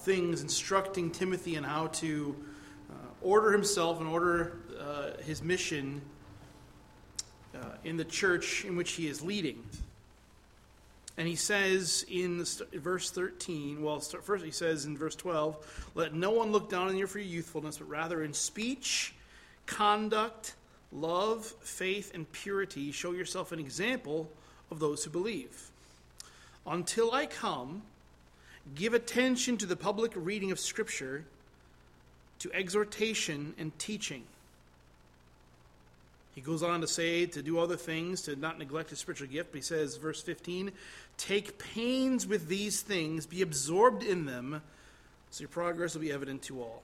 things, instructing Timothy on how to order himself and order his mission in the church in which he is leading. And he says in verse 13, first he says in verse 12, let no one look down on you for your youthfulness, but rather in speech, conduct, love, faith, and purity, show yourself an example of those who believe. Until I come, give attention to the public reading of Scripture, to exhortation and teaching. He goes on to say to do other things, to not neglect his spiritual gift. But he says, verse 15, take pains with these things, be absorbed in them, so your progress will be evident to all.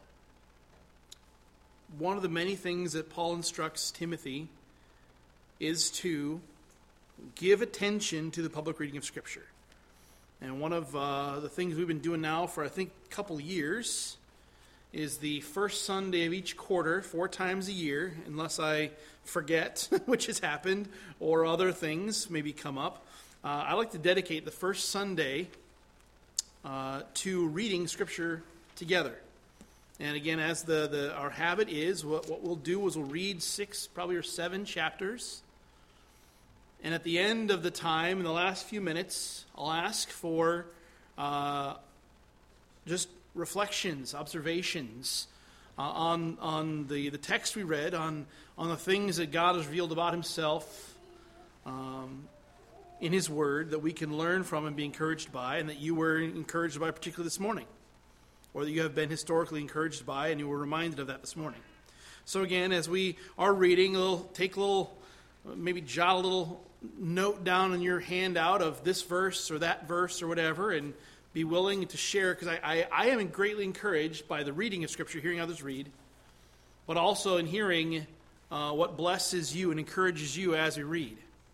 One of the many things that Paul instructs Timothy is to give attention to the public reading of Scripture. And one of the things we've been doing now for, I think, a couple years is the first Sunday of each quarter, 4 times a year, unless I forget, which has happened, or other things maybe come up. I like to dedicate the first Sunday to reading Scripture together. And again, as our habit is, what we'll do is we'll read 6, probably or 7 chapters. And at the end of the time, in the last few minutes, I'll ask for just reflections, observations on the text we read, on the things that God has revealed about himself in his word that we can learn from and be encouraged by, and that you were encouraged by particularly this morning, or that you have been historically encouraged by and you were reminded of that this morning. So again, as we are reading, maybe jot a little note down in your handout of this verse or that verse or whatever, and be willing to share, because I am greatly encouraged by the reading of Scripture, hearing others read, but also in hearing what blesses you and encourages you as we read.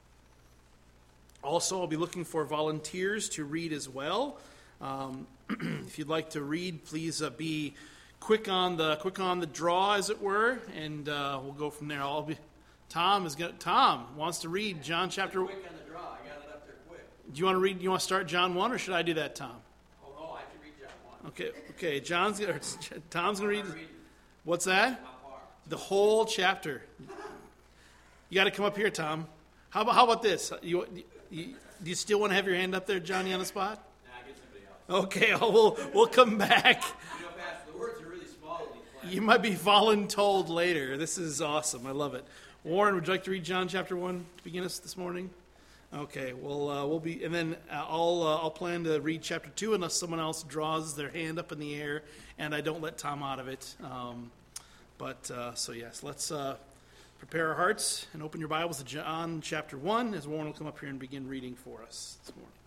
Also, I'll be looking for volunteers to read as well. If you'd like to read, please be quick on the draw, as it were, and we'll go from there. Tom wants to read John chapter. Quick on the draw. I got it up there quick. Do you want to read? You want to start John 1, or should I do that, Tom? Oh no, I can read John 1. Okay. Tom's gonna read. What's that? The whole chapter. You got to come up here, Tom. How about this? Do you still want to have your hand up there, Johnny, on the spot? Nah, get somebody else. Okay, we'll come back. Pastor, the words are really small in these plans. You might be voluntold later. This is awesome. I love it. Warren, would you like to read John chapter 1 to begin us this morning? Okay, well, we'll be, and then I'll plan to read chapter 2 unless someone else draws their hand up in the air and I don't let Tom out of it. So yes, let's prepare our hearts and open your Bibles to John chapter 1 as Warren will come up here and begin reading for us this morning.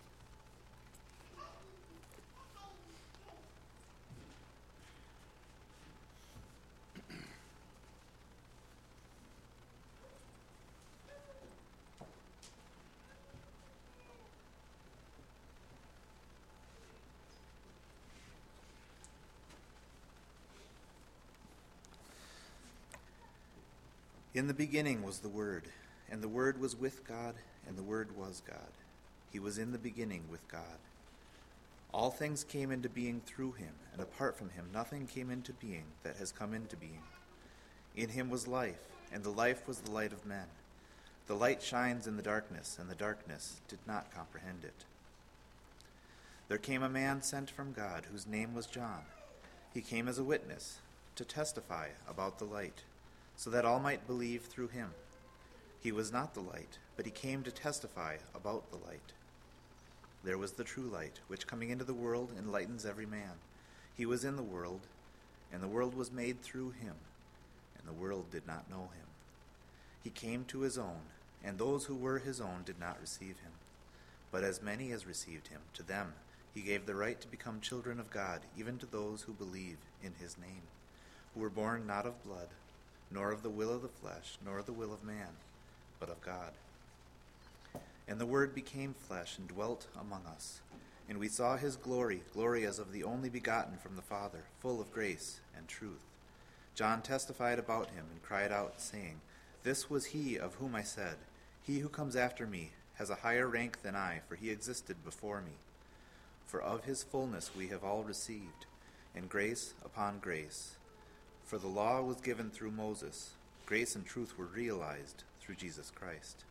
In the beginning was the Word, and the Word was with God, and the Word was God. He was in the beginning with God. All things came into being through him, and apart from him nothing came into being that has come into being. In him was life, and the life was the light of men. The light shines in the darkness, and the darkness did not comprehend it. There came a man sent from God, whose name was John. He came as a witness, to testify about the light, so that all might believe through him. He was not the light, but he came to testify about the light. There was the true light, which coming into the world enlightens every man. He was in the world, and the world was made through him, and the world did not know him. He came to his own, and those who were his own did not receive him. But as many as received him, to them he gave the right to become children of God, even to those who believe in his name, who were born not of blood, nor of the will of the flesh, nor of the will of man, but of God. And the Word became flesh and dwelt among us. And we saw his glory, glory as of the only begotten from the Father, full of grace and truth. John testified about him and cried out, saying, This was he of whom I said, He who comes after me has a higher rank than I, for he existed before me. For of his fullness we have all received, and grace upon grace. For the law was given through Moses. Grace and truth were realized through Jesus Christ.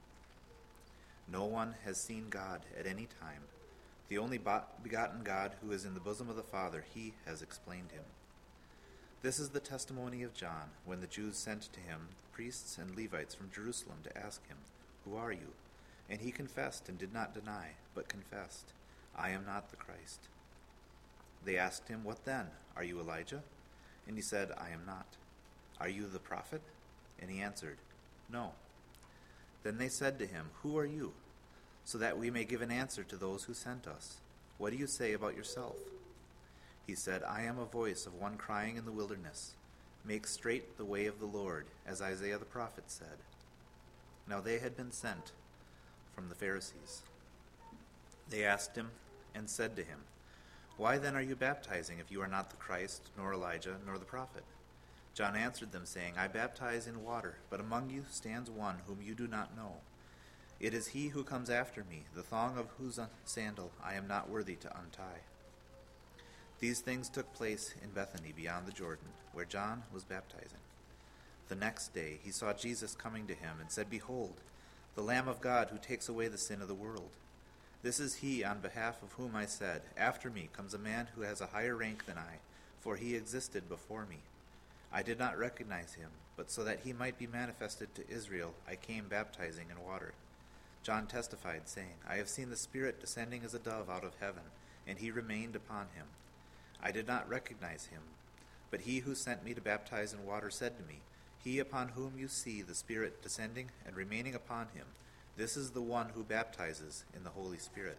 No one has seen God at any time. The only begotten God who is in the bosom of the Father, he has explained him. This is the testimony of John, when the Jews sent to him priests and Levites from Jerusalem to ask him, "Who are you?" And he confessed and did not deny, but confessed, "I am not the Christ." They asked him, "What then? Are you Elijah?" And he said, "I am not." "Are you the prophet?" And he answered, "No." Then they said to him, "Who are you? So that we may give an answer to those who sent us. What do you say about yourself?" He said, "I am a voice of one crying in the wilderness, 'Make straight the way of the Lord,' as Isaiah the prophet said." Now they had been sent from the Pharisees. They asked him and said to him, "Why then are you baptizing if you are not the Christ, nor Elijah, nor the prophet?" John answered them, saying, "I baptize in water, but among you stands one whom you do not know. It is he who comes after me, the thong of whose sandal I am not worthy to untie." These things took place in Bethany beyond the Jordan, where John was baptizing. The next day he saw Jesus coming to him and said, "Behold, the Lamb of God who takes away the sin of the world. This is he on behalf of whom I said, 'After me comes a man who has a higher rank than I, for he existed before me.' I did not recognize him, but so that he might be manifested to Israel, I came baptizing in water." John testified, saying, "I have seen the Spirit descending as a dove out of heaven, and he remained upon him. I did not recognize him, but he who sent me to baptize in water said to me, 'He upon whom you see the Spirit descending and remaining upon him, this is the one who baptizes in the Holy Spirit.'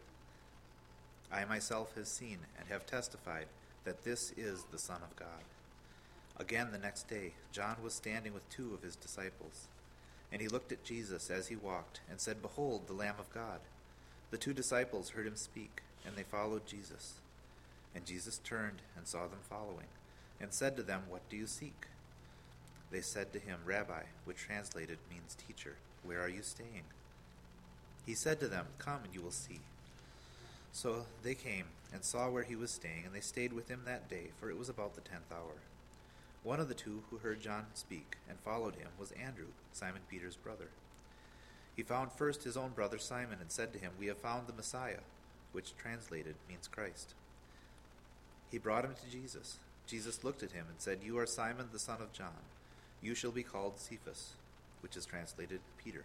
I myself have seen and have testified that this is the Son of God." Again the next day, John was standing with two of his disciples. And he looked at Jesus as he walked, and said, "Behold, the Lamb of God." The two disciples heard him speak, and they followed Jesus. And Jesus turned and saw them following, and said to them, "What do you seek?" They said to him, "Rabbi," which translated means teacher, "where are you staying?" He said to them, "Come and you will see." So they came and saw where he was staying, and they stayed with him that day, for it was about the 10th hour. One of the two who heard John speak and followed him was Andrew, Simon Peter's brother. He found first his own brother Simon and said to him, "We have found the Messiah," which translated means Christ. He brought him to Jesus. Jesus looked at him and said, "You are Simon the son of John. You shall be called Cephas," which is translated Peter.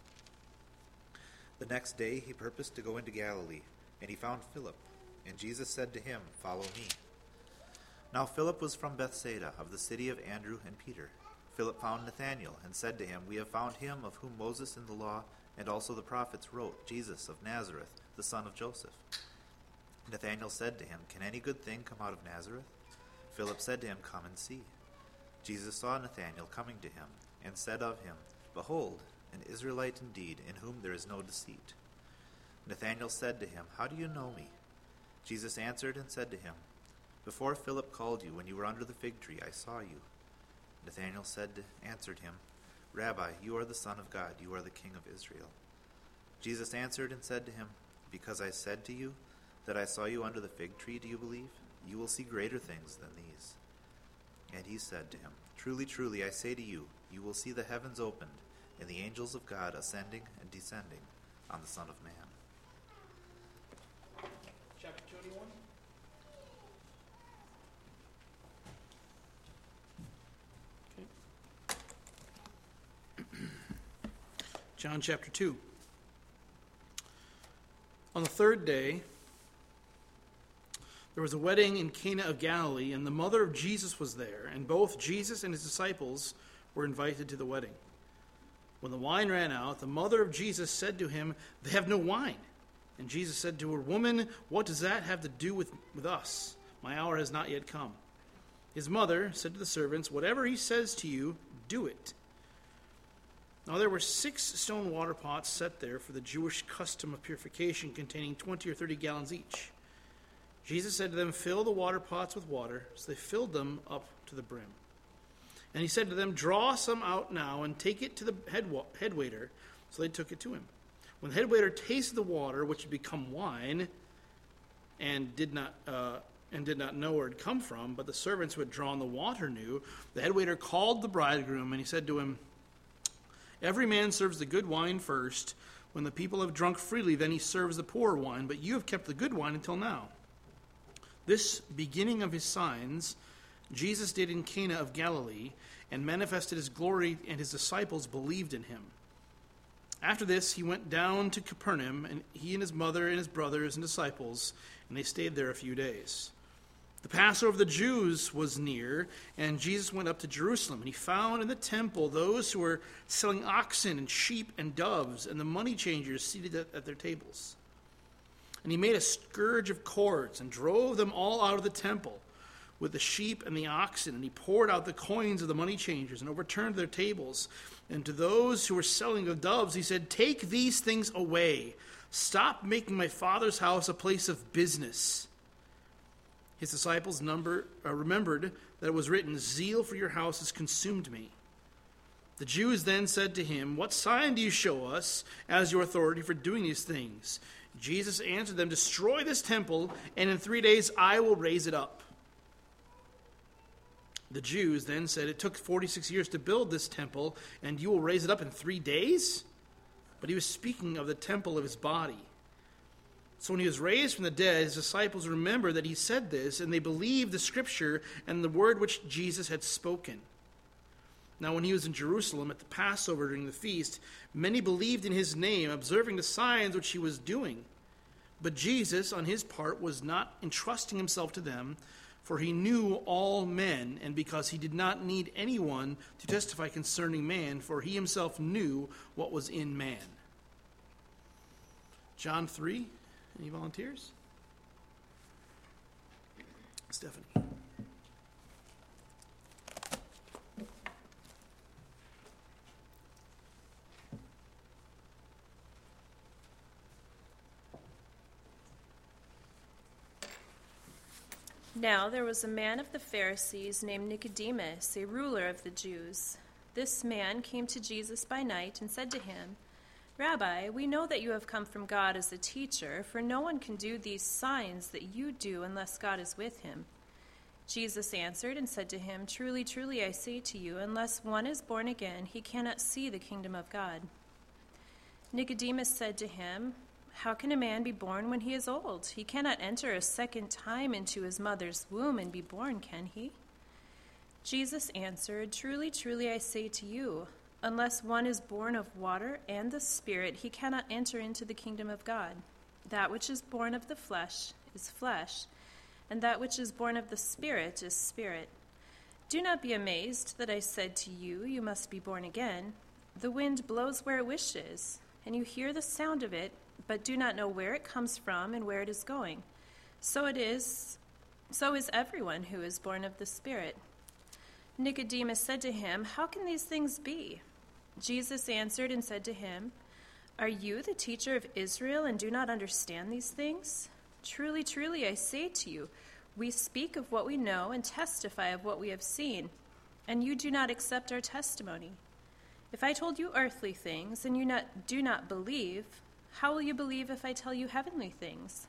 The next day he purposed to go into Galilee, and he found Philip. And Jesus said to him, "Follow me." Now Philip was from Bethsaida, of the city of Andrew and Peter. Philip found Nathanael and said to him, "We have found him of whom Moses in the law and also the prophets wrote, Jesus of Nazareth, the son of Joseph." Nathanael said to him, "Can any good thing come out of Nazareth?" Philip said to him, "Come and see." Jesus saw Nathanael coming to him, and said of him, "Behold, an Israelite indeed, in whom there is no deceit." Nathanael said to him, "How do you know me?" Jesus answered and said to him, "Before Philip called you, when you were under the fig tree, I saw you." Nathanael answered him, "Rabbi, you are the Son of God, you are the King of Israel." Jesus answered and said to him, "Because I said to you that I saw you under the fig tree, do you believe? You will see greater things than these." And he said to him, "Truly, truly, I say to you, you will see the heavens opened, and the angels of God ascending and descending on the Son of Man." Chapter 21. John chapter 2. On the third day, there was a wedding in Cana of Galilee, and the mother of Jesus was there, and both Jesus and his disciples were invited to the wedding. When the wine ran out, the mother of Jesus said to him, "They have no wine." And Jesus said to her, "Woman, what does that have to do with us? My hour has not yet come." His mother said to the servants, "Whatever he says to you, do it." Now there were 6 stone water pots set there for the Jewish custom of purification, containing 20 or 30 gallons each. Jesus said to them, "Fill the water pots with water." So they filled them up to the brim. And he said to them, "Draw some out now and take it to the head waiter." So they took it to him. When the head waiter tasted the water, which had become wine, and did not and did not know where it had come from, but the servants who had drawn the water knew. The head waiter called the bridegroom, and he said to him, "Every man serves the good wine first. When the people have drunk freely, then he serves the poor wine, but you have kept the good wine until now." This beginning of his signs Jesus did in Cana of Galilee, and manifested his glory, and his disciples believed in him. After this, he went down to Capernaum, and he and his mother and his brothers and disciples, and they stayed there a few days. The Passover of the Jews was near, and Jesus went up to Jerusalem, and he found in the temple those who were selling oxen and sheep and doves, and the money changers seated at their tables. And he made a scourge of cords, and drove them all out of the temple with the sheep and the oxen, and he poured out the coins of the money changers, and overturned their tables. And to those who were selling the doves, he said, "Take these things away. Stop making my Father's house a place of business." His disciples remembered that it was written, "Zeal for your house has consumed me." The Jews then said to him, "What sign do you show us as your authority for doing these things?" Jesus answered them, "Destroy this temple, and in 3 days I will raise it up." The Jews then said, "It took 46 years to build this temple, and you will raise it up in 3 days?" But he was speaking of the temple of his body. So when he was raised from the dead, his disciples remembered that he said this, and they believed the scripture and the word which Jesus had spoken. Now when he was in Jerusalem at the Passover during the feast, many believed in his name, observing the signs which he was doing. But Jesus, on his part, was not entrusting himself to them, for he knew all men, and because he did not need anyone to testify concerning man, for he himself knew what was in man. John 3. Any volunteers? Stephanie. Now there was a man of the Pharisees named Nicodemus, a ruler of the Jews. This man came to Jesus by night and said to him, "Rabbi, we know that you have come from God as a teacher, for no one can do these signs that you do unless God is with him." Jesus answered and said to him, "Truly, truly, I say to you, unless one is born again, he cannot see the kingdom of God." Nicodemus said to him, "How can a man be born when he is old? He cannot enter a second time into his mother's womb and be born, can he?" Jesus answered, "Truly, truly, I say to you, unless one is born of water and the Spirit, he cannot enter into the kingdom of God. That which is born of the flesh is flesh, and that which is born of the Spirit is spirit. Do not be amazed that I said to you, you must be born again. The wind blows where it wishes, and you hear the sound of it, but do not know where it comes from and where it is going. So is everyone who is born of the Spirit." Nicodemus said to him, "How can these things be?" Jesus answered and said to him, "Are you the teacher of Israel and do not understand these things? Truly, truly, I say to you, we speak of what we know and testify of what we have seen, and you do not accept our testimony. If I told you earthly things and you do not believe, how will you believe if I tell you heavenly things?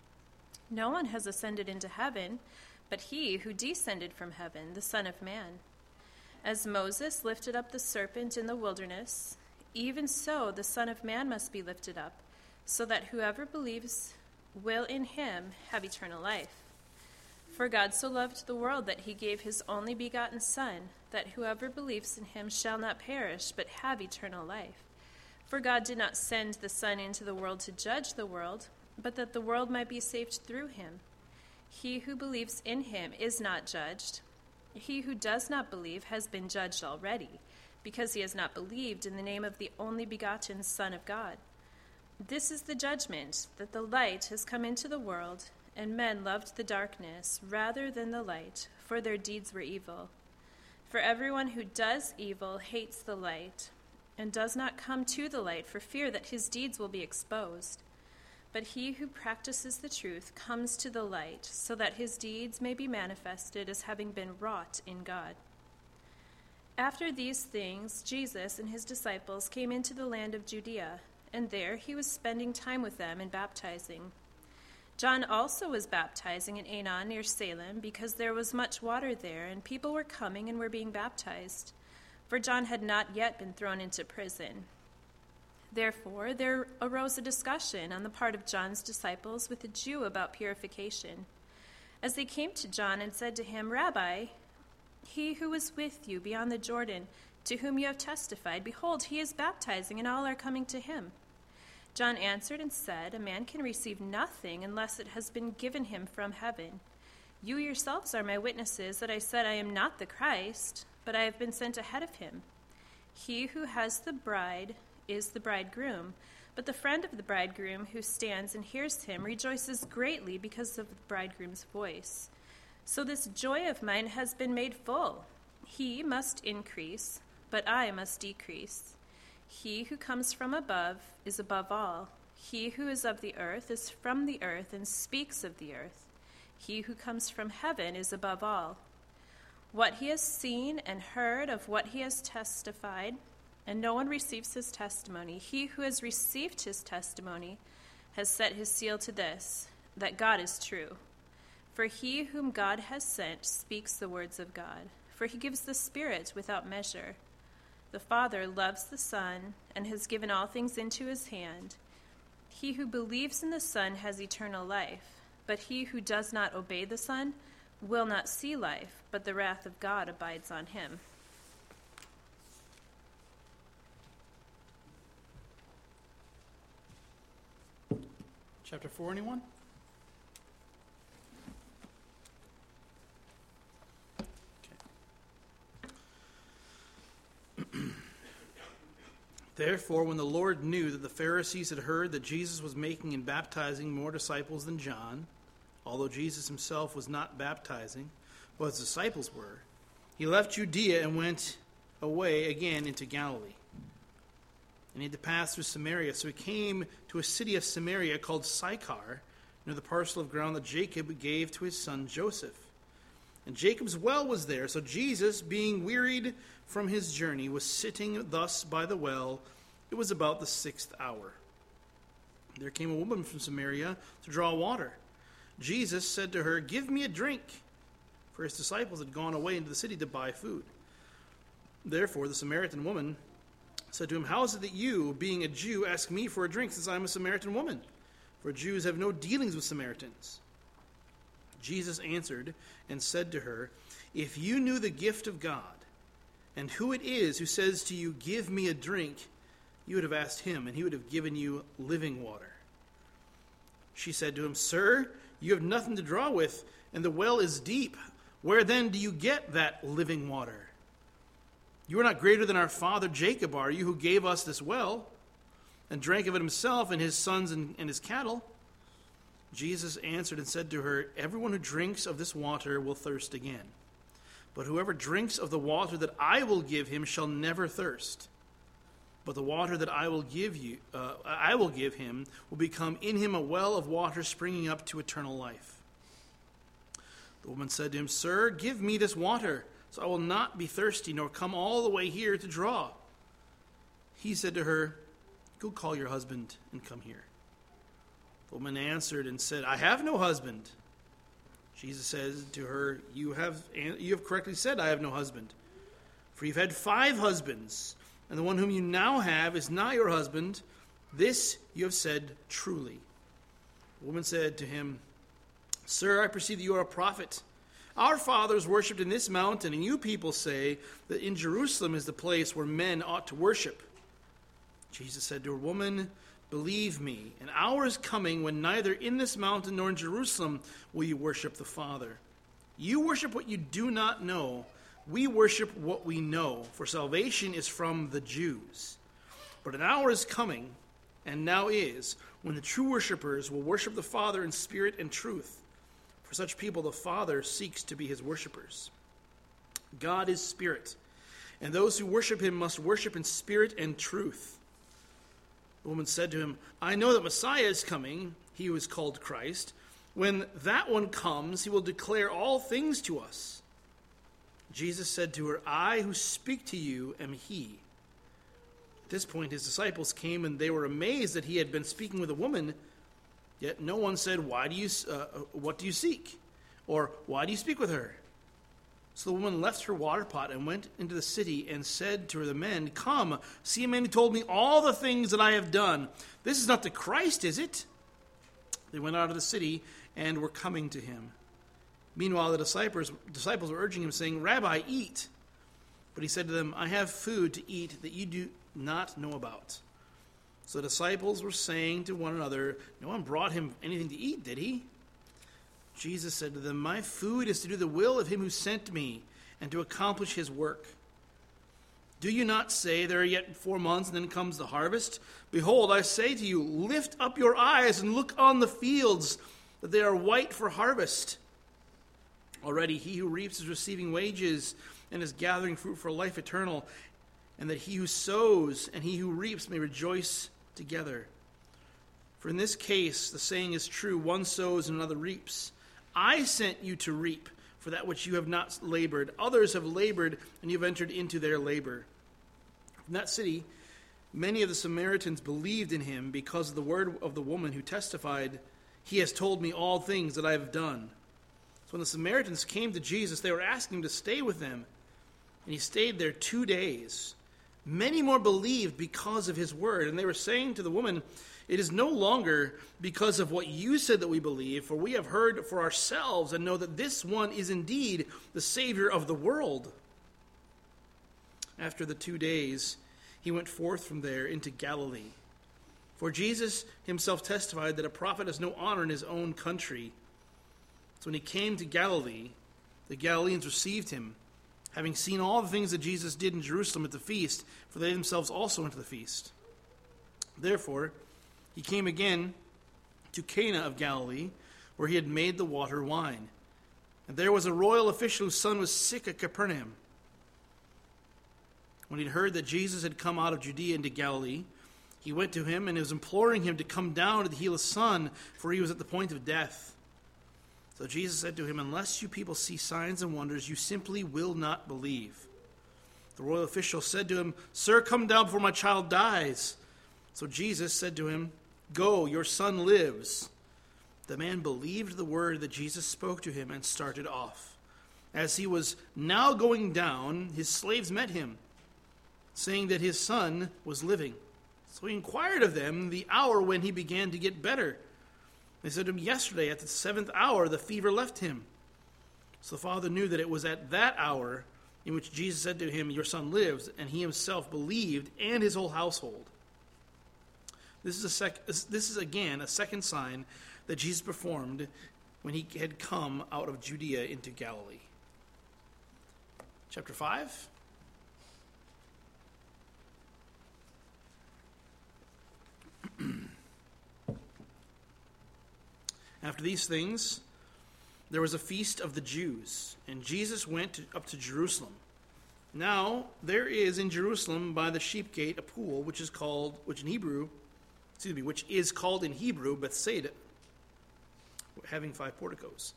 No one has ascended into heaven, but he who descended from heaven, the Son of Man. As Moses lifted up the serpent in the wilderness, even so the Son of Man must be lifted up, so that whoever believes will in him have eternal life. For God so loved the world that he gave his only begotten Son, that whoever believes in him shall not perish, but have eternal life. For God did not send the Son into the world to judge the world, but that the world might be saved through him. He who believes in him is not judged. He who does not believe has been judged already, because he has not believed in the name of the only begotten Son of God. This is the judgment, that the light has come into the world, and men loved the darkness rather than the light, for their deeds were evil. For everyone who does evil hates the light, and does not come to the light for fear that his deeds will be exposed. But he who practices the truth comes to the light, so that his deeds may be manifested as having been wrought in God." After these things, Jesus and his disciples came into the land of Judea, and there he was spending time with them and baptizing. John also was baptizing in Aenon near Salem because there was much water there, and people were coming and were being baptized, for John had not yet been thrown into prison. Therefore, there arose a discussion on the part of John's disciples with a Jew about purification. As they came to John and said to him, "Rabbi, he who was with you beyond the Jordan, to whom you have testified, behold, he is baptizing, and all are coming to him." John answered and said, "A man can receive nothing unless it has been given him from heaven. You yourselves are my witnesses that I said I am not the Christ, but I have been sent ahead of him. He who has the bride is the bridegroom, but the friend of the bridegroom who stands and hears him rejoices greatly because of the bridegroom's voice. So this joy of mine has been made full. He must increase, but I must decrease. He who comes from above is above all. He who is of the earth is from the earth and speaks of the earth. He who comes from heaven is above all. What he has seen and heard of what he has testified, and no one receives his testimony. He who has received his testimony has set his seal to this, that God is true. For he whom God has sent speaks the words of God, for he gives the Spirit without measure. The Father loves the Son and has given all things into his hand. He who believes in the Son has eternal life, but he who does not obey the Son will not see life, but the wrath of God abides on him." Chapter 4, anyone? Therefore, when the Lord knew that the Pharisees had heard that Jesus was making and baptizing more disciples than John, although Jesus himself was not baptizing, but his disciples were, he left Judea and went away again into Galilee. And he had to pass through Samaria. So he came to a city of Samaria called Sychar, near the parcel of ground that Jacob gave to his son Joseph. And Jacob's well was there. So Jesus, being wearied from his journey, was sitting thus by the well. It was about the 6th hour. There came a woman from Samaria to draw water. Jesus said to her, "Give me a drink," for his disciples had gone away into the city to buy food. Therefore the Samaritan woman said to him, "How is it that you, being a Jew, ask me for a drink, since I am a Samaritan woman? For Jews have no dealings with Samaritans." Jesus answered and said to her, "If you knew the gift of God, and who it is who says to you, 'Give me a drink,' you would have asked him, and he would have given you living water." She said to him, "Sir, you have nothing to draw with, and the well is deep. Where then do you get that living water? You are not greater than our father Jacob, are you, who gave us this well, and drank of it himself and his sons and his cattle?" Jesus answered and said to her, "Everyone who drinks of this water will thirst again. But whoever drinks of the water that I will give him shall never thirst. But the water that I will give him will become in him a well of water springing up to eternal life." The woman said to him, "Sir, give me this water, so I will not be thirsty, nor come all the way here to draw." He said to her, "Go call your husband and come here." The woman answered and said, "I have no husband." Jesus said to her, You have correctly said, 'I have no husband.' For you've had 5 husbands, and the one whom you now have is not your husband. This you have said truly." The woman said to him, "Sir, I perceive that you are a prophet. Our fathers worshipped in this mountain, and you people say that in Jerusalem is the place where men ought to worship." Jesus said to her, "Woman, believe me, an hour is coming when neither in this mountain nor in Jerusalem will you worship the Father. You worship what you do not know. We worship what we know, for salvation is from the Jews. But an hour is coming, and now is, when the true worshipers will worship the Father in spirit and truth. For such people the Father seeks to be his worshipers. God is spirit, and those who worship him must worship in spirit and truth." The woman said to him, "I know that Messiah is coming, he who is called Christ. When that one comes, he will declare all things to us." Jesus said to her, "I who speak to you am he." At this point his disciples came, and they were amazed that he had been speaking with a woman. Yet no one said, what do you seek? Or, why do you speak with her? So the woman left her water pot and went into the city and said to the men, come, see a man who told me all the things that I have done. This is not the Christ, is it? They went out of the city and were coming to him. Meanwhile, the disciples were urging him, saying, Rabbi, eat. But he said to them, I have food to eat that you do not know about. So the disciples were saying to one another, no one brought him anything to eat, did he? Jesus said to them, my food is to do the will of him who sent me and to accomplish his work. Do you not say, there are yet 4 months and then comes the harvest? Behold, I say to you, lift up your eyes and look on the fields, that they are white for harvest. Already he who reaps is receiving wages and is gathering fruit for life eternal, and that he who sows and he who reaps may rejoice together. For in this case the saying is true, one sows and another reaps. I sent you to reap for that which you have not labored. Others have labored, and you have entered into their labor. From that city, many of the Samaritans believed in him because of the word of the woman who testified, he has told me all things that I have done. So when the Samaritans came to Jesus, they were asking him to stay with them, and he stayed there 2 days. Many more believed because of his word, and they were saying to the woman, it is no longer because of what you said that we believe, for we have heard for ourselves and know that this one is indeed the Savior of the world. After the 2 days, he went forth from there into Galilee. For Jesus himself testified that a prophet has no honor in his own country. So when he came to Galilee, the Galileans received him, having seen all the things that Jesus did in Jerusalem at the feast, for they themselves also went to the feast. Therefore, he came again to Cana of Galilee, where he had made the water wine. And there was a royal official whose son was sick at Capernaum. When he heard that Jesus had come out of Judea into Galilee, he went to him and was imploring him to come down to heal his son, for he was at the point of death. So Jesus said to him, unless you people see signs and wonders, you simply will not believe. The royal official said to him, Sir, come down before my child dies. So Jesus said to him, Go, your son lives. The man believed the word that Jesus spoke to him and started off. As he was now going down, his slaves met him, saying that his son was living. So he inquired of them the hour when he began to get better. They said to him, yesterday at the 7th hour the fever left him. So the father knew that it was at that hour in which Jesus said to him, Your son lives, and he himself believed, and his whole household. This is again a second sign that Jesus performed when he had come out of Judea into Galilee. Chapter 5. After these things, there was a feast of the Jews, and Jesus went up to Jerusalem. Now there is in Jerusalem by the sheep gate a pool, which is called in Hebrew Bethsaida, having 5 porticos.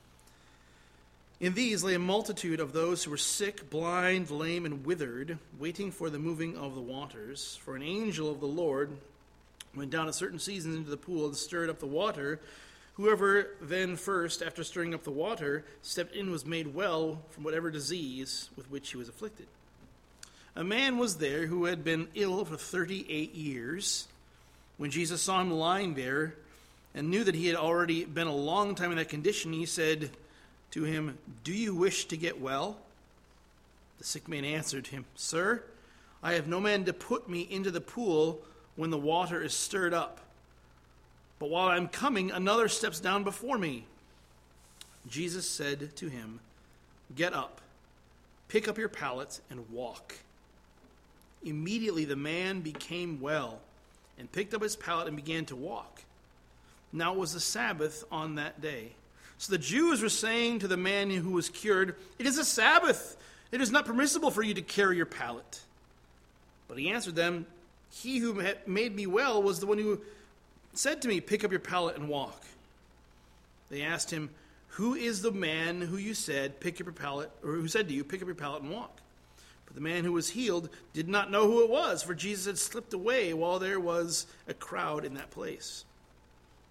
In these lay a multitude of those who were sick, blind, lame, and withered, waiting for the moving of the waters. For an angel of the Lord went down at certain seasons into the pool and stirred up the water. Whoever then first, after stirring up the water, stepped in was made well from whatever disease with which he was afflicted. A man was there who had been ill for 38 years. When Jesus saw him lying there and knew that he had already been a long time in that condition, he said to him, Do you wish to get well? The sick man answered him, Sir, I have no man to put me into the pool when the water is stirred up. But while I am coming, another steps down before me. Jesus said to him, Get up, pick up your pallet, and walk. Immediately the man became well, and picked up his pallet and began to walk. Now it was the Sabbath on that day. So the Jews were saying to the man who was cured, It is a Sabbath. It is not permissible for you to carry your pallet. But he answered them, He who made me well was the one who said to me, Pick up your pallet and walk. They asked him, Who is the man who you said, Pick up your pallet, or who said to you, Pick up your pallet and walk? But the man who was healed did not know who it was, for Jesus had slipped away while there was a crowd in that place.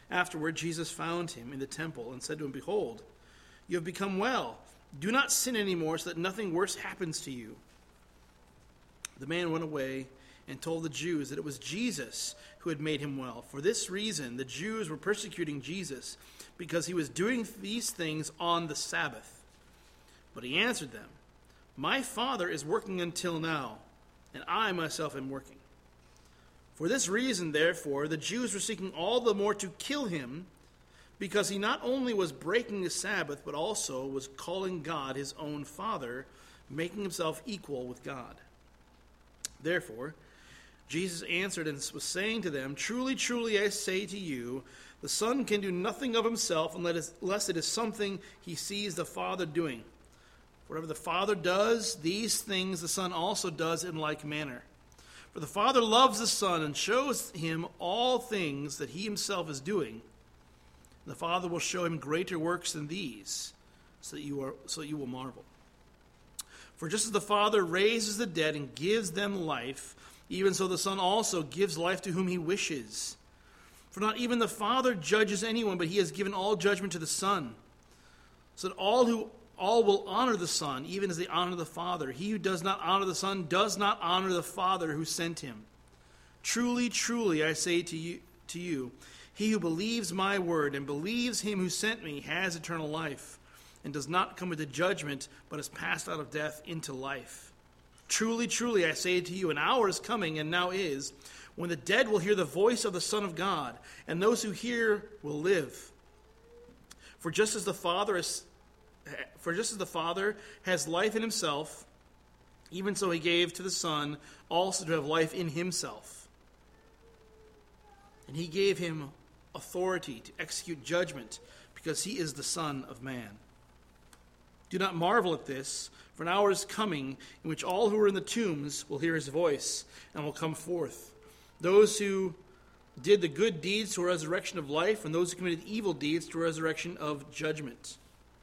Afterward, Jesus found him in the temple and said to him, "Behold, you have become well. Do not sin anymore so that nothing worse happens to you." The man went away and told the Jews that it was Jesus who had made him well. For this reason, the Jews were persecuting Jesus, because he was doing these things on the Sabbath. But he answered them, "My Father is working until now, and I myself am working." For this reason, therefore, the Jews were seeking all the more to kill him, because he not only was breaking the Sabbath, but also was calling God his own Father, making himself equal with God. Therefore, Jesus answered and was saying to them, "Truly, truly, I say to you, the Son can do nothing of himself unless it is something he sees the Father doing. Whatever the Father does, these things the Son also does in like manner. For the Father loves the Son and shows him all things that he himself is doing. The Father will show him greater works than these, so that you will marvel. For just as the Father raises the dead and gives them life, even so the Son also gives life to whom he wishes. For not even the Father judges anyone, but he has given all judgment to the Son, so that all will honor the Son, even as they honor the Father. He who does not honor the Son does not honor the Father who sent him. Truly, truly, I say to you, he who believes my word and believes him who sent me has eternal life, and does not come into judgment, but is passed out of death into life. Truly, truly, I say to you, an hour is coming, and now is, when the dead will hear the voice of the Son of God, and those who hear will live. For just as the Father has life in himself, even so he gave to the Son also to have life in himself. And he gave him authority to execute judgment, because he is the Son of Man. Do not marvel at this, for an hour is coming in which all who are in the tombs will hear his voice and will come forth. Those who did the good deeds to a resurrection of life, and those who committed evil deeds to a resurrection of judgment.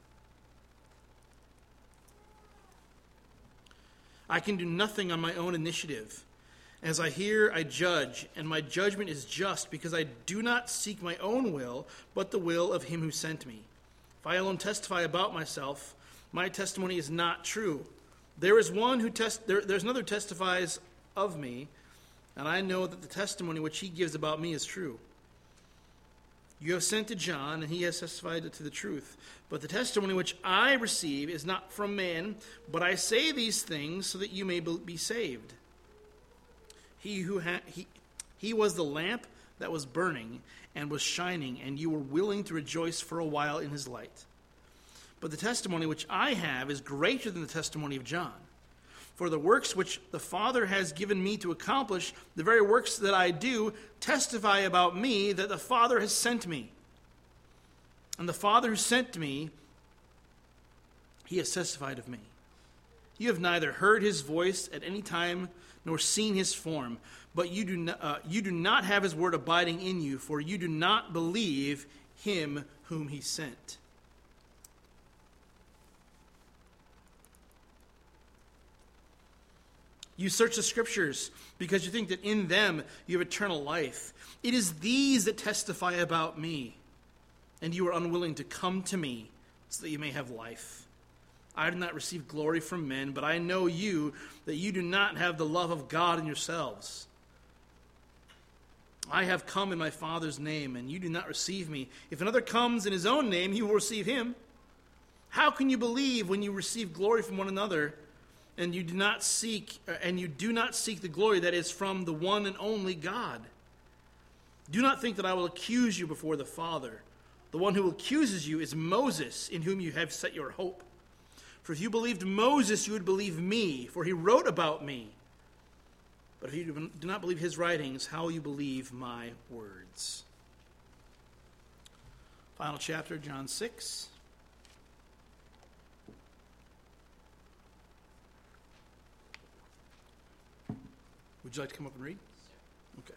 I can do nothing on my own initiative. As I hear, I judge, and my judgment is just, because I do not seek my own will, but the will of him who sent me. If I alone testify about myself, my testimony is not true. There's another who testifies of me, and I know that the testimony which he gives about me is true. You have sent to John, and he has testified to the truth. But the testimony which I receive is not from man, but I say these things so that you may be saved. He was the lamp that was burning and was shining, and you were willing to rejoice for a while in his light. But the testimony which I have is greater than the testimony of John. For the works which the Father has given me to accomplish, the very works that I do, testify about me that the Father has sent me. And the Father who sent me, he has testified of me. You have neither heard his voice at any time nor seen his form, but you do not have his word abiding in you, for you do not believe him whom he sent. You search the Scriptures because you think that in them you have eternal life. It is these that testify about me, and you are unwilling to come to me so that you may have life. I do not receive glory from men, but I know you, that you do not have the love of God in yourselves. I have come in my Father's name, and you do not receive me. If another comes in his own name, you will receive him. How can you believe when you receive glory from one another, and you do not seek the glory that is from the one and only God? Do not think that I will accuse you before the Father. The one who accuses you is Moses, in whom you have set your hope. For if you believed Moses, you would believe me, for he wrote about me. But if you do not believe his writings, how will you believe my words? Final chapter, John 6. Would you like to come up and read? Okay.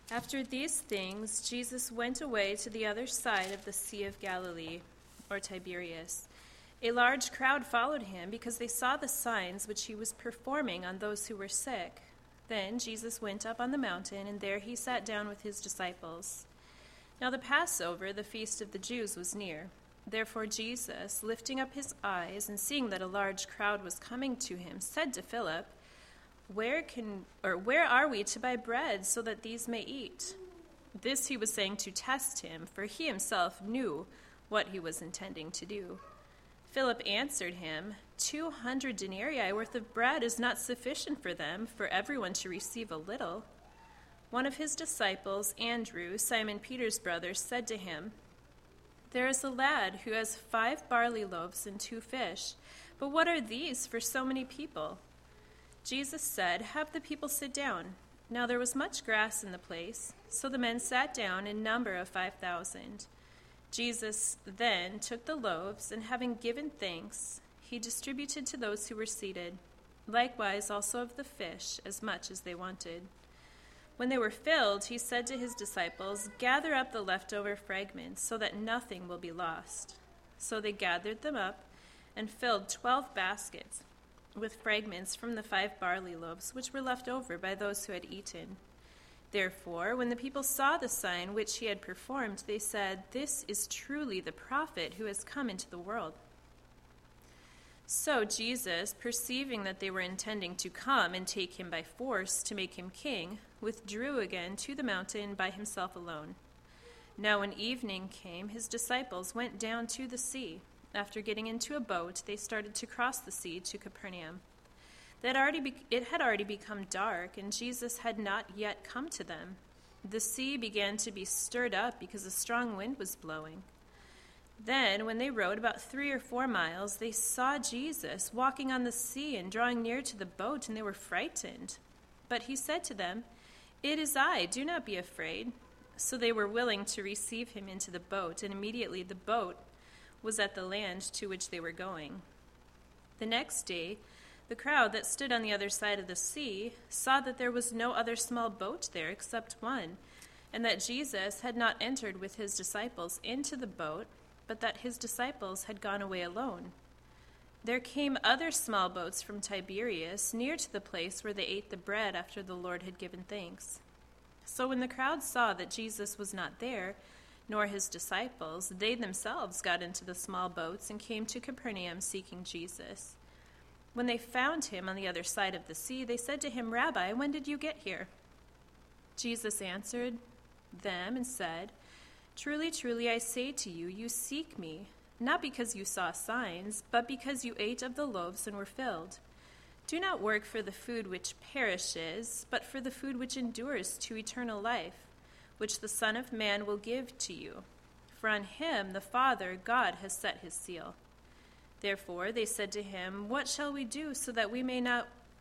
After these things, Jesus went away to the other side of the Sea of Galilee, or Tiberias. A large crowd followed him because they saw the signs which he was performing on those who were sick. Then Jesus went up on the mountain, and there he sat down with his disciples. Now the Passover, the feast of the Jews, was near. Therefore Jesus, lifting up his eyes and seeing that a large crowd was coming to him, said to Philip, Where are we to buy bread so that these may eat? This he was saying to test him, for he himself knew what he was intending to do. Philip answered him, 200 denarii worth of bread is not sufficient for them, for everyone to receive a little. One of his disciples, Andrew, Simon Peter's brother, said to him, There is a lad who has 5 barley loaves and 2 fish, but what are these for so many people? Jesus said, Have the people sit down. Now there was much grass in the place, so the men sat down in number of 5,000. Jesus then took the loaves, and having given thanks, he distributed to those who were seated, likewise also of the fish, as much as they wanted. When they were filled, he said to his disciples, Gather up the leftover fragments, so that nothing will be lost. So they gathered them up and filled 12 baskets with fragments from the 5 barley loaves, which were left over by those who had eaten. Therefore, when the people saw the sign which he had performed, they said, This is truly the prophet who has come into the world. So Jesus, perceiving that they were intending to come and take him by force to make him king, withdrew again to the mountain by himself alone. Now when evening came, his disciples went down to the sea. After getting into a boat, they started to cross the sea to Capernaum. It had already become dark, and Jesus had not yet come to them. The sea began to be stirred up because a strong wind was blowing. Then, when they rowed about 3 or 4 miles, they saw Jesus walking on the sea and drawing near to the boat, and they were frightened. But he said to them, It is I, do not be afraid. So they were willing to receive him into the boat, and immediately the boat was at the land to which they were going. The next day, the crowd that stood on the other side of the sea saw that there was no other small boat there except one, and that Jesus had not entered with his disciples into the boat, but that his disciples had gone away alone. There came other small boats from Tiberias near to the place where they ate the bread after the Lord had given thanks. So when the crowd saw that Jesus was not there, nor his disciples, they themselves got into the small boats and came to Capernaum seeking Jesus. When they found him on the other side of the sea, they said to him, Rabbi, when did you get here? Jesus answered them and said, Truly, truly, I say to you, you seek me, not because you saw signs, but because you ate of the loaves and were filled. Do not work for the food which perishes, but for the food which endures to eternal life, which the Son of Man will give to you. For on him the Father, God, has set his seal. Therefore they said to him, What shall we do so that we may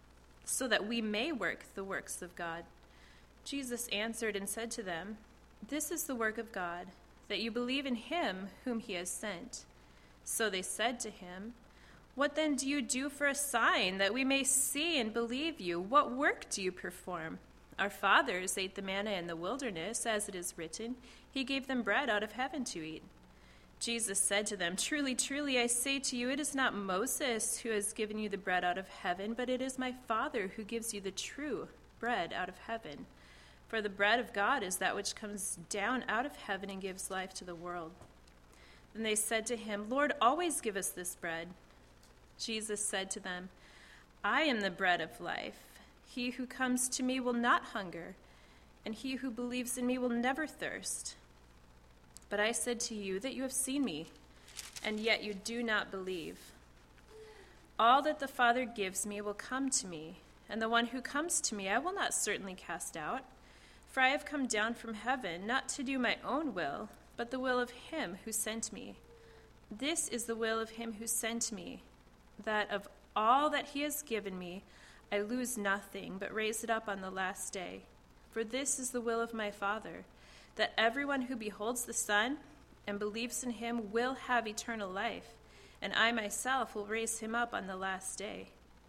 work the works of God? Jesus answered and said to them, This is the work of God, that you believe in him whom he has sent. So they said to him, What then do you do for a sign, that we may see and believe you? What work do you perform? Our fathers ate the manna in the wilderness, as it is written, He gave them bread out of heaven to eat. Jesus said to them, Truly, truly, I say to you, it is not Moses who has given you the bread out of heaven, but it is my Father who gives you the true bread out of heaven. For the bread of God is that which comes down out of heaven and gives life to the world. Then they said to him, Lord, always give us this bread. Jesus said to them, I am the bread of life. He who comes to me will not hunger, and he who believes in me will never thirst. But I said to you that you have seen me, and yet you do not believe. All that the Father gives me will come to me, and the one who comes to me I will not certainly cast out. For I have come down from heaven, not to do my own will, but the will of him who sent me. This is the will of him who sent me, that of all that he has given me, I lose nothing, but raise it up on the last day. For this is the will of my Father, that everyone who beholds the Son and believes in him will have eternal life, and I myself will raise him up on the last day.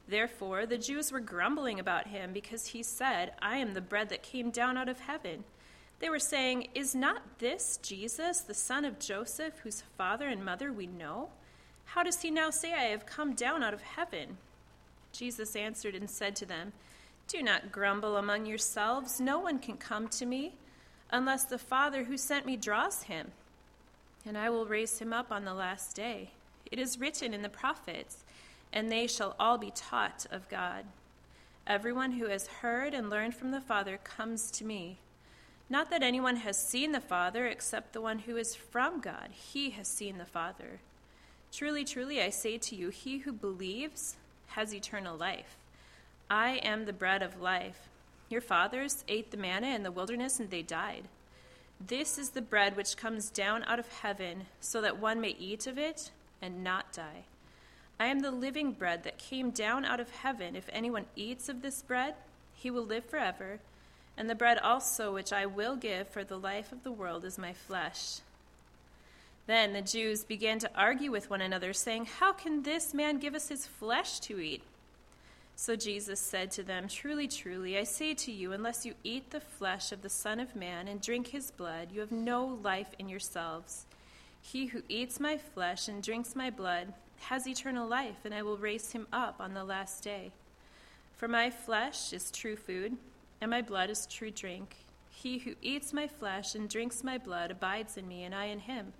Therefore, the Jews were grumbling about him because he said, I am the bread that came down out of heaven. They were saying, Is not this Jesus, the son of Joseph, whose father and mother we know? How does he now say, I have come down out of heaven? Jesus answered and said to them, Do not grumble among yourselves. No one can come to me unless the Father who sent me draws him. And I will raise him up on the last day. It is written in the prophets, and they shall all be taught of God. Everyone who has heard and learned from the Father comes to me. Not that anyone has seen the Father except the one who is from God. He has seen the Father. Truly, truly, I say to you, he who believes has eternal life. I am the bread of life. Your fathers ate the manna in the wilderness, and they died. This is the bread which comes down out of heaven, so that one may eat of it and not die. I am the living bread that came down out of heaven. If anyone eats of this bread, he will live forever. And the bread also which I will give for the life of the world is my flesh. Then the Jews began to argue with one another, saying, How can this man give us his flesh to eat? So Jesus said to them, Truly, truly, I say to you, unless you eat the flesh of the Son of Man and drink his blood, you have no life in yourselves. He who eats my flesh and drinks my blood has eternal life, and I will raise him up on the last day. For my flesh is true food, and my blood is true drink. He who eats my flesh and drinks my blood abides in me, and I in him.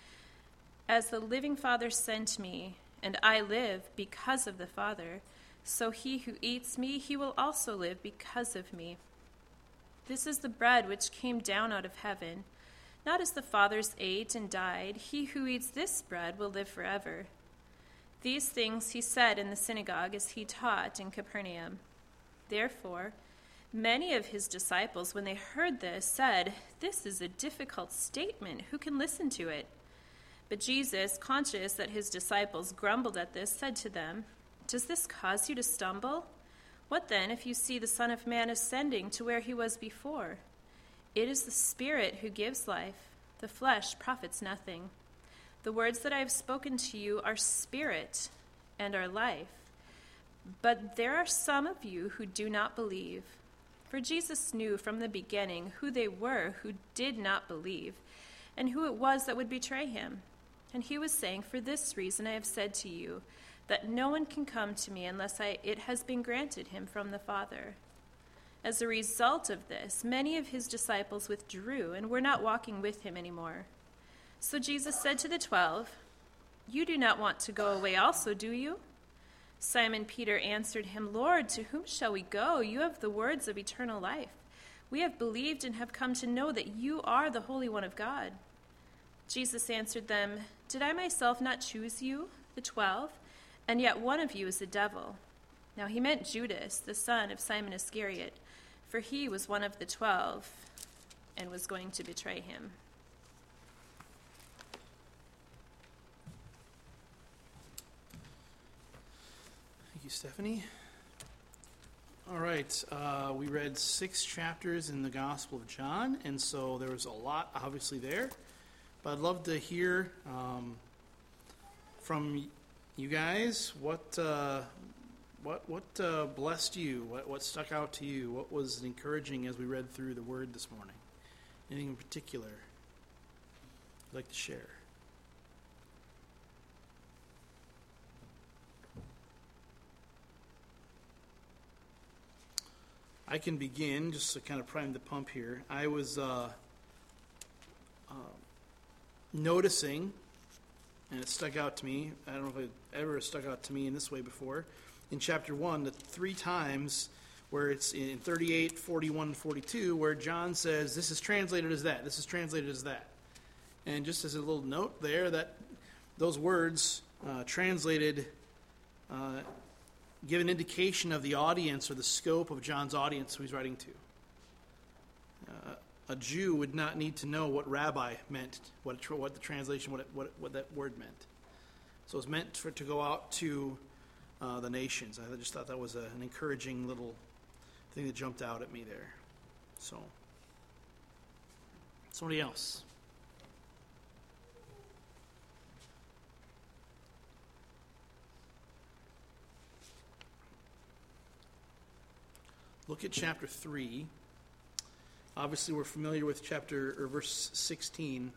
As the living Father sent me, and I live because of the Father, so he who eats me, he will also live because of me. This is the bread which came down out of heaven. Not as the fathers ate and died, he who eats this bread will live forever. These things he said in the synagogue as he taught in Capernaum. Therefore, many of his disciples, when they heard this, said, This is a difficult statement. Who can listen to it? But Jesus, conscious that his disciples grumbled at this, said to them, Does this cause you to stumble? What then if you see the Son of Man ascending to where he was before? It is the Spirit who gives life. The flesh profits nothing. The words that I have spoken to you are spirit and are life. But there are some of you who do not believe. For Jesus knew from the beginning who they were who did not believe, and who it was that would betray him. And he was saying, For this reason I have said to you, that no one can come to me unless it has been granted him from the Father. As a result of this, many of his disciples withdrew and were not walking with him anymore. So Jesus said to the 12, You do not want to go away also, do you? Simon Peter answered him, Lord, to whom shall we go? You have the words of eternal life. We have believed and have come to know that you are the Holy One of God. Jesus answered them, Did I myself not choose you, the 12? And yet one of you is the devil. Now he meant Judas, the son of Simon Iscariot, for he was one of the 12 and was going to betray him. Thank you, Stephanie. All right, we read 6 chapters in the Gospel of John, and so there was a lot obviously there. But I'd love to hear from you guys what blessed you, what stuck out to you, what was encouraging as we read through the Word this morning. Anything in particular you'd like to share? I can begin just to kind of prime the pump here. I was noticing, and it stuck out to me, I don't know if it ever stuck out to me in this way before, in chapter 1, the 3 times where it's in 38, 41, and 42, where John says, this is translated as that, this is translated as that. And just as a little note there, that those words translated give an indication of the audience or the scope of John's audience who he's writing to. A Jew would not need to know what rabbi meant, what the translation, what that word meant. So it's meant to go out to the nations. I just thought that was an encouraging little thing that jumped out at me there. So, somebody else. look at chapter 3. Obviously, we're familiar with verse 16.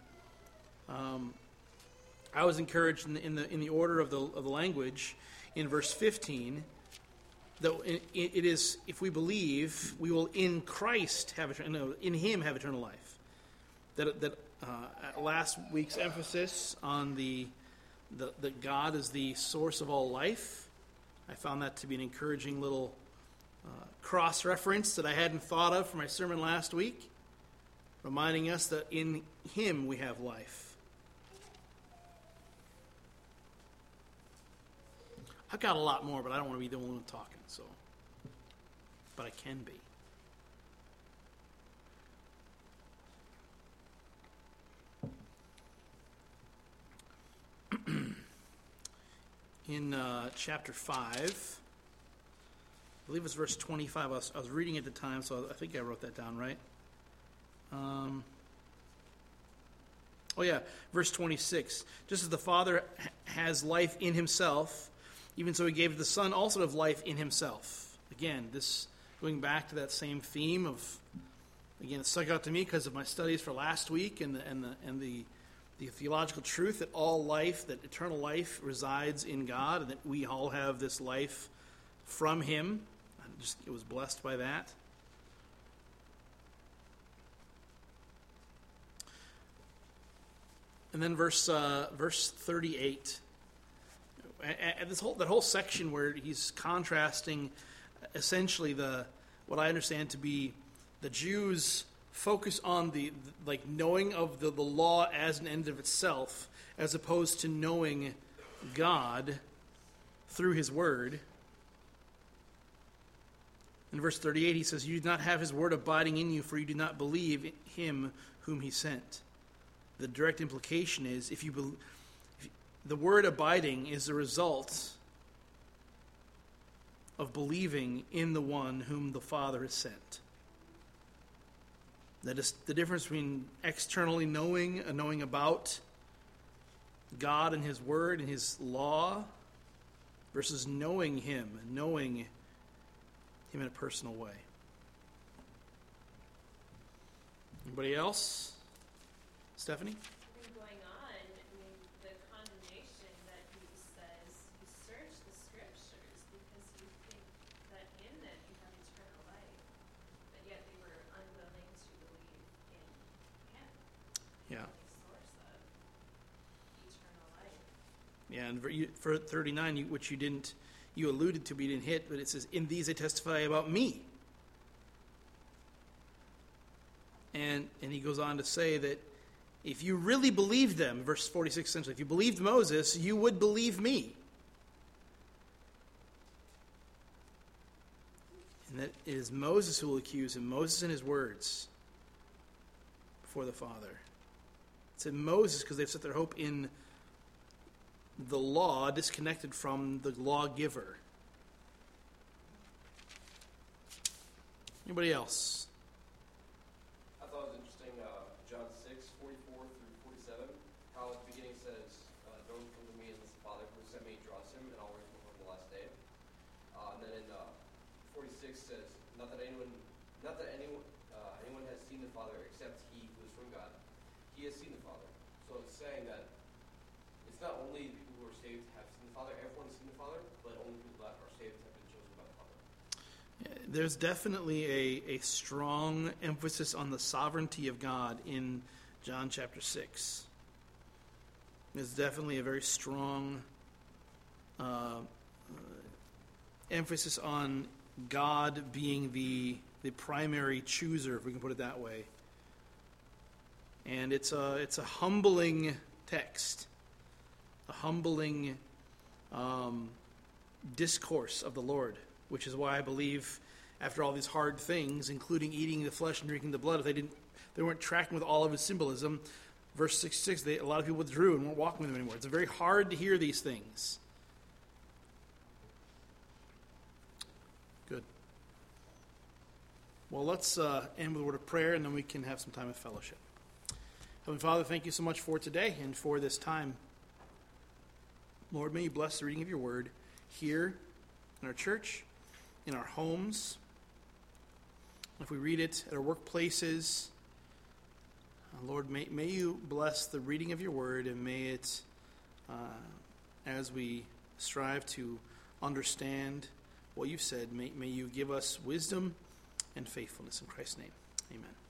I was encouraged in the order of the language in verse 15 that it is, if we believe, we will in Christ in Him have eternal life. That last week's emphasis on that God is the source of all life, I found that to be an encouraging little cross-reference that I hadn't thought of for my sermon last week, reminding us that in Him we have life. I've got a lot more, but I don't want to be the one talking, so. But I can be. In chapter 5, I believe it's verse 25. I was reading at the time, so I think I wrote that down right. Verse 26. Just as the Father has life in Himself, even so He gave the Son also to have life in Himself. Again, this going back to that same theme of, again, it stuck out to me because of my studies for last week and the theological truth that all life, that eternal life resides in God, and that we all have this life from Him. I was blessed by that. And then verse 38. That whole section where he's contrasting essentially what I understand to be the Jews' focus on the knowing of the law as an end of itself, as opposed to knowing God through His Word. In verse 38, he says, "You do not have His Word abiding in you, for you do not believe Him whom He sent." The direct implication is, the word abiding is the result of believing in the one whom the Father has sent. That is the difference between externally knowing about God and His Word and His law versus knowing Him in a personal way. Anybody else? Stephanie? Going on, the condemnation that he says, you search the Scriptures because you think that in them you have eternal life, but yet they were unwilling to believe in Him. Yeah. The source of eternal life. Yeah, and for 39, which you alluded to, but you didn't hit, but it says, "In these I testify about me." And he goes on to say that if you really believed them, verse 46 essentially, if you believed Moses, you would believe me. And that it is Moses who will accuse him, Moses and his words before the Father. It said Moses because they've set their hope in the law disconnected from the lawgiver. Anybody else? I thought it was interesting, John 6, 44 through 47, how at the beginning says, "No one comes to me unless the Father who sent me draws him, and I'll raise him from the last day." And then in 46 says, not that anyone has seen the Father except he who is from God. He has seen the Father. So it's saying that it's not only people who are saved have seen the Father, everyone has seen the Father, but only people that are saved have been chosen by the Father. There's definitely a strong emphasis on the sovereignty of God in John chapter 6. There's definitely a very strong emphasis on God being the primary chooser, if we can put it that way. And it's a humbling text, a humbling discourse of the Lord, which is why I believe after all these hard things, including eating the flesh and drinking the blood, if they weren't tracking with all of his symbolism, verse 66, a lot of people withdrew and weren't walking with him anymore. It's very hard to hear these things. Good. Well, let's end with a word of prayer, and then we can have some time of fellowship. Heavenly Father, thank you so much for today and for this time. Lord, may you bless the reading of your word here in our church, in our homes, if we read it at our workplaces, Lord, may you bless the reading of your word, and may it, as we strive to understand what you've said, may you give us wisdom and faithfulness in Christ's name. Amen.